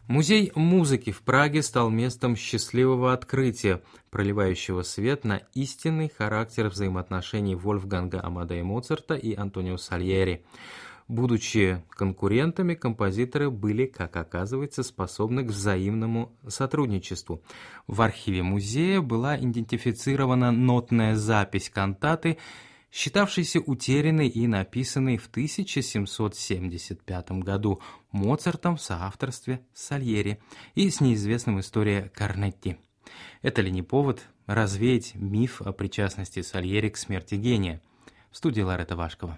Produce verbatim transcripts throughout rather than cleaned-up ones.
Музей музыки в Праге стал местом счастливого открытия, проливающего свет на истинный характер взаимоотношений Вольфганга Амадея Моцарта и Антонио Сальери. Будучи конкурентами, композиторы были, как оказывается, способны к взаимному сотрудничеству. В архиве музея была идентифицирована нотная запись кантаты, считавшейся утерянной и написанной в тысяча семьсот семьдесят пятом году Моцартом в соавторстве с Сальери и с неизвестным историей Корнетти. Это ли не повод развеять миф о причастности Сальери к смерти гения? В студии Ларета Вашкова.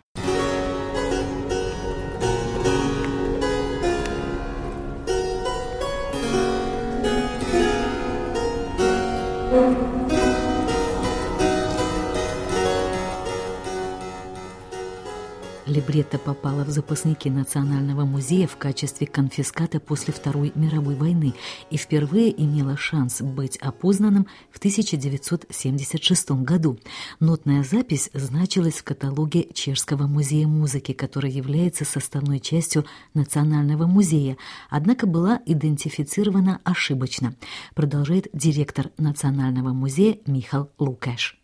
Либретто попало в запасники Национального музея в качестве конфиската после Второй мировой войны и впервые имело шанс быть опознанным в тысяча девятьсот семьдесят шестом году. Нотная запись значилась в каталоге Чешского музея музыки, который является составной частью Национального музея, однако была идентифицирована ошибочно, продолжает директор Национального музея Michal Lukáš.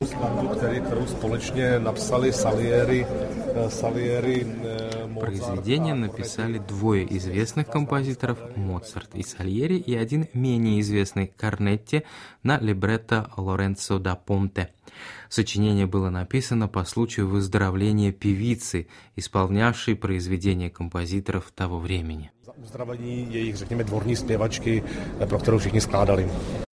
Произведение написали двое известных композиторов Моцарт и Сальери и один менее известный Корнетти на либретто Лоренцо да Понте. Сочинение было написано по случаю выздоровления певицы, исполнявшей произведения композиторов того времени. За uzdravení jejich, řekněme, dvorní zpěvačky, pro kterou všichni skládali.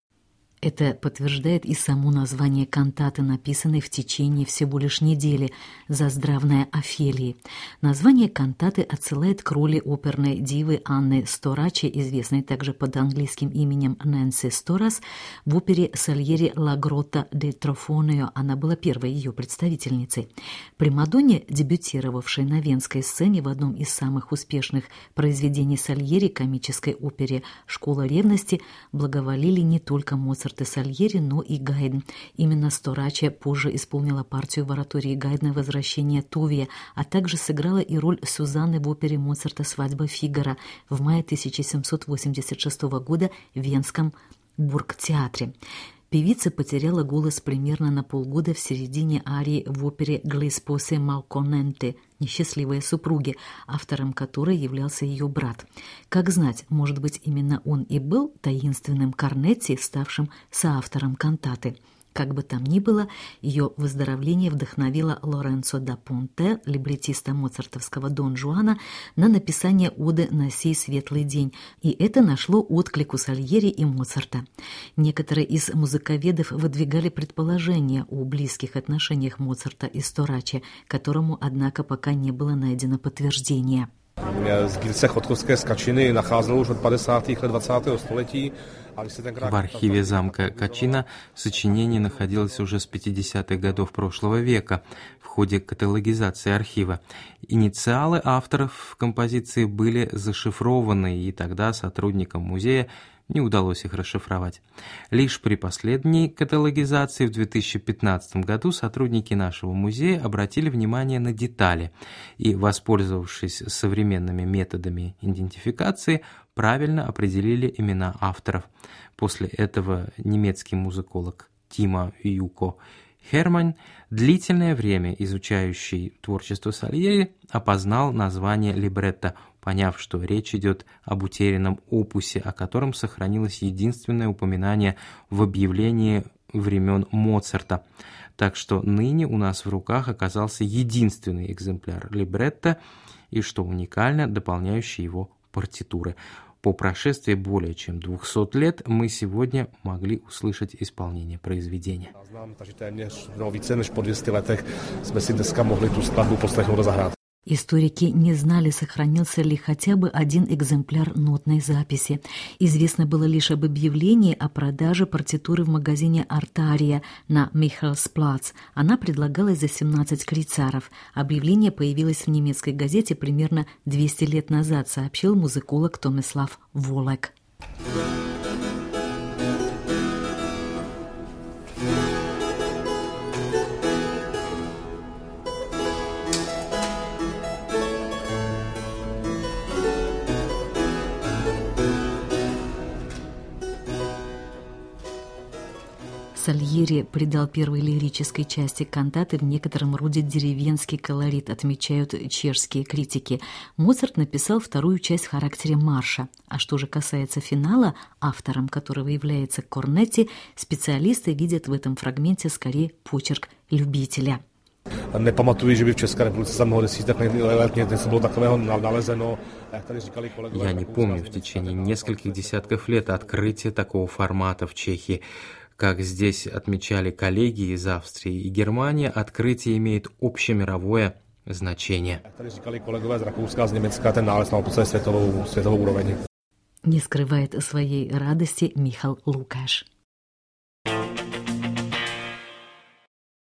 Это подтверждает и само название кантаты, написанной в течение всего лишь недели «За здравное Офелии». Название кантаты отсылает к роли оперной дивы Анны Сторачи, известной также под английским именем Нэнси Сторас, в опере Сальери «Ла Гротта дель Трофонио». Она была первой ее представительницей. Примадонне, дебютировавшей на венской сцене в одном из самых успешных произведений Сальери, комической опере «Школа ревности», благоволили не только Моцарт и Сальери, но и Гайдн. Именно Сторачи позже исполнила партию в оратории Гайдна «Возвращение Тувия», а также сыграла и роль Сюзанны в опере Моцарта «Свадьба Фигаро» в мае тысяча семьсот восемьдесят шестого года в Венском бургтеатре. Певица потеряла голос примерно на полгода в середине арии в опере «Гли спосе малконенте» «Несчастливые супруги», автором которой являлся ее брат. Как знать, может быть, именно он и был таинственным Корнетти, ставшим соавтором кантаты. Как бы там ни было, ее выздоровление вдохновило Лоренцо да Понте, либретиста моцартовского Дон Жуана, на написание оды на сей светлый день, и это нашло отклик у Сальери и Моцарта. Некоторые из музыковедов выдвигали предположения о близких отношениях Моцарта и Сторачи, которому, однако, пока не было найдено подтверждения. Sbírce Chodkovské Skačiny nacházelo už od padesátých let двадцатого století. В архиве замка Качина сочинение находилось уже с пятидесятых годов прошлого века в ходе каталогизации архива. Инициалы авторов композиции были зашифрованы, и тогда сотрудникам музея не удалось их расшифровать. Лишь при последней каталогизации в две тысячи пятнадцатом году сотрудники нашего музея обратили внимание на детали и, воспользовавшись современными методами идентификации, правильно определили имена авторов. После этого немецкий музыколог Тимо Юко Хермань, длительное время изучающий творчество Сальери, опознал название либретто, поняв, что речь идет об утерянном опусе, о котором сохранилось единственное упоминание в объявлении времен Моцарта. Так что ныне у нас в руках оказался единственный экземпляр либретто и, что уникально, дополняющий его партитуры. По прошествии более чем двухсот лет мы сегодня могли услышать исполнение произведения. Историки не знали, сохранился ли хотя бы один экземпляр нотной записи. Известно было лишь об объявлении о продаже партитуры в магазине «Артария» на Михальсплац. Она предлагалась за семнадцать крейцаров. Объявление появилось в немецкой газете примерно двести лет назад, сообщил музыколог Томислав Волек. Сальери придал первой лирической части кантаты в некотором роде деревенский колорит, отмечают чешские критики. Моцарт написал вторую часть в характере марша. А что же касается финала, автором которого является Корнетти, специалисты видят в этом фрагменте скорее почерк любителя. Nepamatuji, že by v České republice za mnoho desítek let něco bylo takového nalezeno. Я не помню в течение нескольких десятков лет открытия такого формата в Чехии. Как здесь отмечали коллеги из Австрии и Германии, открытие имеет общемировое значение. Не скрывает своей радости Михал Лукаш.